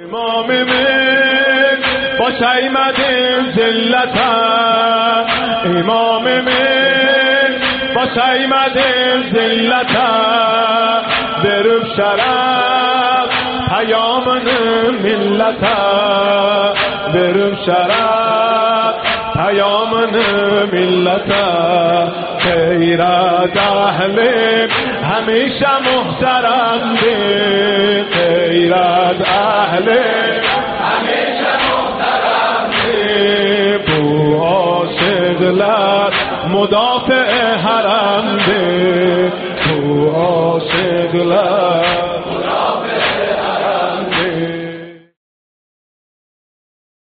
امام من با شیمت ذلتا، امام من با شیمت ذلتا، برب شرف پیامن ملتا، برب شرف پیامن ملتا. غیرت اهل همیشه محترم ده، غیرت اهل همیشه محترم ده، بو عاشقلر مدافع حرم ده، بو عاشقلر